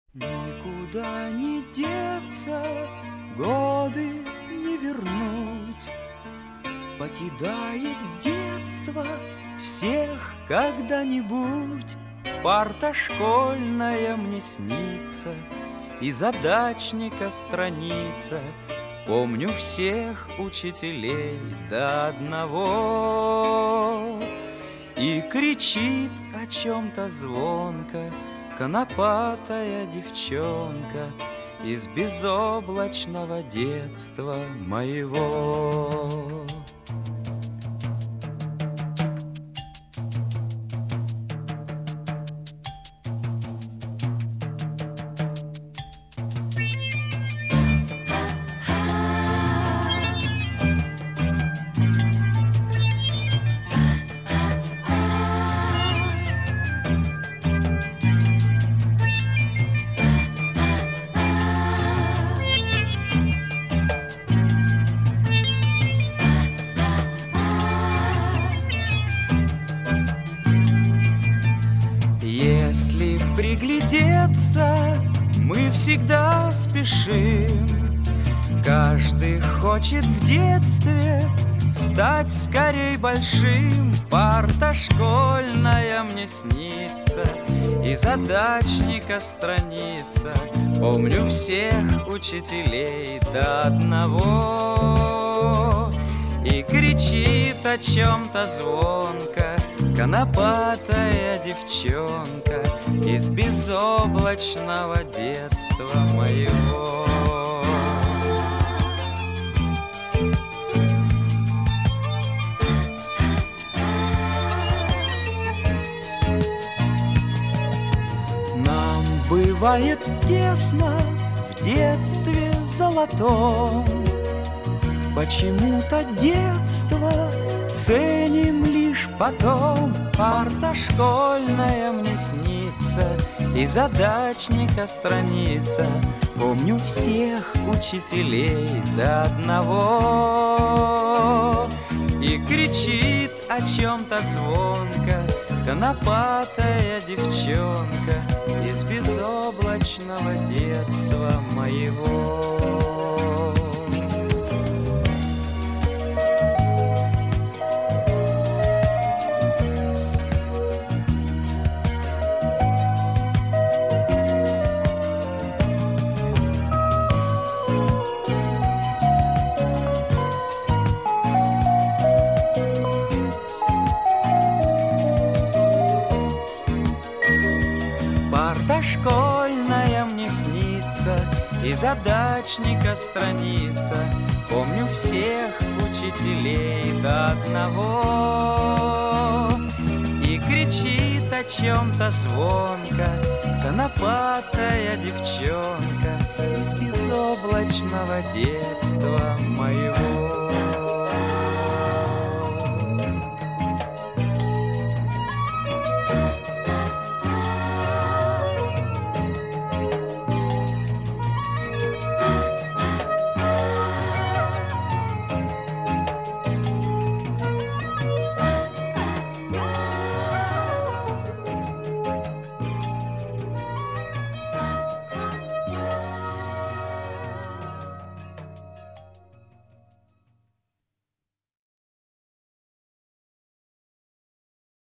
Никуда не деться, годы не вернуть. Покидает детство всех когда-нибудь. Парта школьная мне снится, и задачника страница. Помню всех учителей до одного. И кричит о чем-то звонко конопатая девчонка из безоблачного детства моего. Если приглядеться, мы всегда спешим. Каждый хочет в детстве стать скорей большим. Парта школьная мне снится, и задачника страница. Помню всех учителей до одного. И кричит о чем-то звонко конопатая девчонка из безоблачного детства моего. Нам бывает тесно в детстве золотом. Почему-то детство ценим лишь потом. Парта школьная мне снится, и задачника страница. Помню всех учителей до одного. И кричит о чем-то звонко конопатая девчонка из безоблачного детства моего. Парта школьная мне снится, и задачника страница. Помню всех учителей до одного. И кричит о чем-то звонко конопатая девчонка из безоблачного детства моего.